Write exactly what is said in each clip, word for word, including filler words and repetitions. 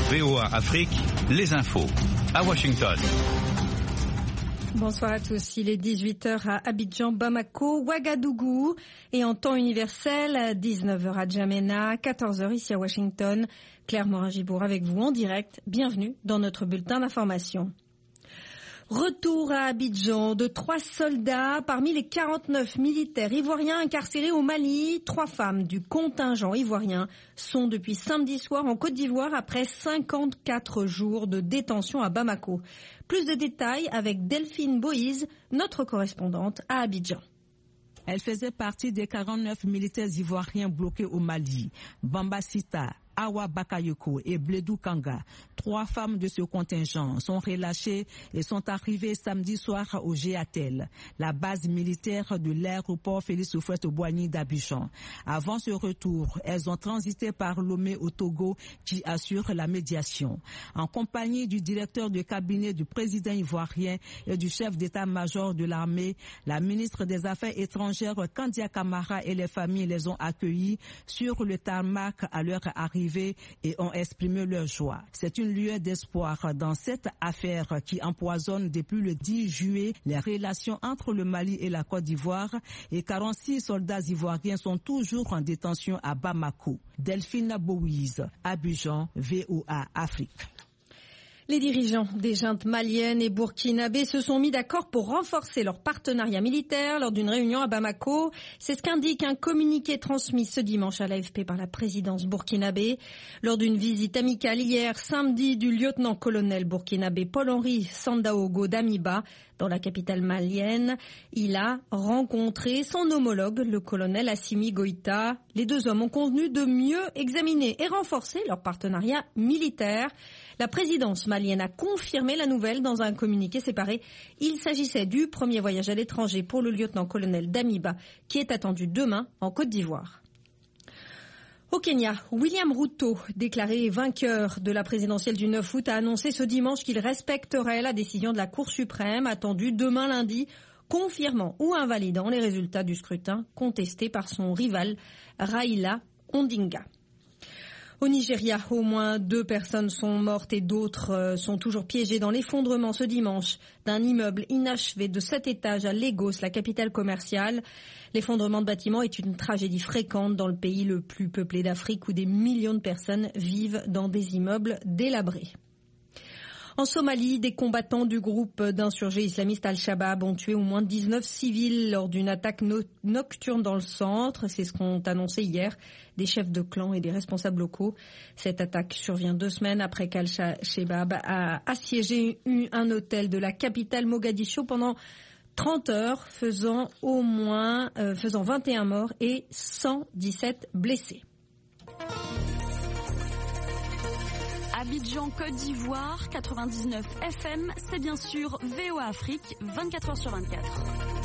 V O A Afrique, les infos à Washington. Bonsoir à tous, il est dix-huit heures à Abidjan, Bamako, Ouagadougou et en temps universel, dix-neuf heures à Djamena, quatorze heures ici à Washington. Claire Morin-Gibour avec vous en direct, bienvenue dans notre bulletin d'information. Retour à Abidjan de trois soldats parmi les quarante-neuf militaires ivoiriens incarcérés au Mali. Trois femmes du contingent ivoirien sont depuis samedi soir en Côte d'Ivoire après cinquante-quatre jours de détention à Bamako. Plus de détails avec Delphine Boïse, notre correspondante à Abidjan. Elle faisait partie des quarante-neuf militaires ivoiriens bloqués au Mali. Bamba Sita, Awa Bakayoko et Bledou Kanga, trois femmes de ce contingent, sont relâchées et sont arrivées samedi soir au Géatel, la base militaire de l'aéroport Félix Houphouët-Boigny d'Abidjan. Avant ce retour, elles ont transité par Lomé au Togo qui assure la médiation. En compagnie du directeur de cabinet du président ivoirien et du chef d'état-major de l'armée, la ministre des Affaires étrangères Kandia Camara et les familles les ont accueillis sur le tarmac à leur arrivée et ont exprimé leur joie. C'est une lueur d'espoir dans cette affaire qui empoisonne depuis le dix juillet les relations entre le Mali et la Côte d'Ivoire et quarante-six soldats ivoiriens sont toujours en détention à Bamako. Delphine Boïse, Abidjan, V O A Afrique. Les dirigeants des juntes maliennes et burkinabés se sont mis d'accord pour renforcer leur partenariat militaire lors d'une réunion à Bamako. C'est ce qu'indique un communiqué transmis ce dimanche à l'A F P par la présidence burkinabé. Lors d'une visite amicale hier, samedi, du lieutenant-colonel burkinabé Paul-Henri Sandaogo Damiba dans la capitale malienne, il a rencontré son homologue, le colonel Assimi Goïta. Les deux hommes ont convenu de mieux examiner et renforcer leur partenariat militaire. La présidence malienne a confirmé la nouvelle dans un communiqué séparé. Il s'agissait du premier voyage à l'étranger pour le lieutenant-colonel Damiba, qui est attendu demain en Côte d'Ivoire. Au Kenya, William Ruto, déclaré vainqueur de la présidentielle du neuf août, a annoncé ce dimanche qu'il respecterait la décision de la Cour suprême attendue demain lundi, confirmant ou invalidant les résultats du scrutin contesté par son rival Raila Odinga. Au Nigeria, au moins deux personnes sont mortes et d'autres sont toujours piégées dans l'effondrement ce dimanche d'un immeuble inachevé de sept étages à Lagos, la capitale commerciale. L'effondrement de bâtiments est une tragédie fréquente dans le pays le plus peuplé d'Afrique où des millions de personnes vivent dans des immeubles délabrés. En Somalie, des combattants du groupe d'insurgés islamistes Al-Shabaab ont tué au moins dix-neuf civils lors d'une attaque no- nocturne dans le centre. C'est ce qu'ont annoncé hier des chefs de clan et des responsables locaux. Cette attaque survient deux semaines après qu'Al-Shabaab a assiégé un hôtel de la capitale Mogadiscio pendant trente heures, faisant au moins euh, faisant vingt et un morts et cent dix-sept blessés. Abidjan, Côte d'Ivoire, quatre-vingt-dix-neuf F M, c'est bien sûr V O A Afrique, vingt-quatre heures sur vingt-quatre.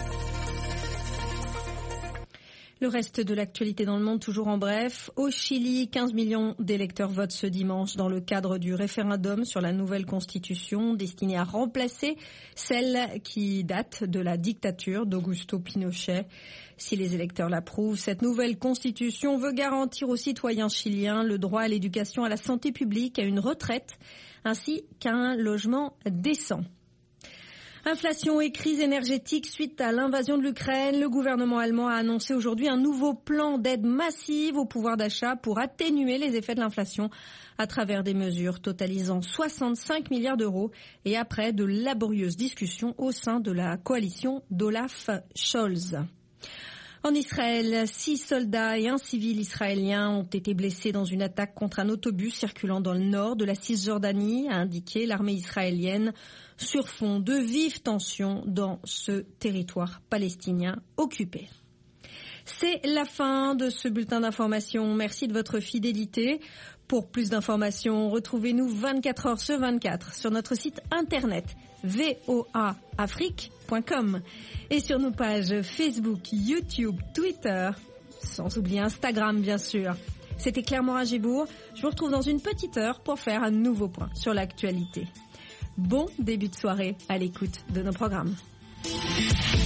Le reste de l'actualité dans le monde, toujours en bref. Au Chili, quinze millions d'électeurs votent ce dimanche dans le cadre du référendum sur la nouvelle constitution destinée à remplacer celle qui date de la dictature d'Augusto Pinochet. Si les électeurs l'approuvent, cette nouvelle constitution veut garantir aux citoyens chiliens le droit à l'éducation, à la santé publique, à une retraite, ainsi qu'à un logement décent. Inflation et crise énergétique suite à l'invasion de l'Ukraine. Le gouvernement allemand a annoncé aujourd'hui un nouveau plan d'aide massive au pouvoir d'achat pour atténuer les effets de l'inflation à travers des mesures totalisant soixante-cinq milliards d'euros et après de laborieuses discussions au sein de la coalition d'Olaf Scholz. En Israël, six soldats et un civil israélien ont été blessés dans une attaque contre un autobus circulant dans le nord de la Cisjordanie, a indiqué l'armée israélienne, sur fond de vives tensions dans ce territoire palestinien occupé. C'est la fin de ce bulletin d'information. Merci de votre fidélité. Pour plus d'informations, retrouvez-nous vingt-quatre heures sur vingt-quatre sur notre site internet v o a afrique point com et sur nos pages Facebook, YouTube, Twitter, sans oublier Instagram bien sûr. C'était Claire Morin-Gibour. Je vous retrouve dans une petite heure pour faire un nouveau point sur l'actualité. Bon début de soirée à l'écoute de nos programmes.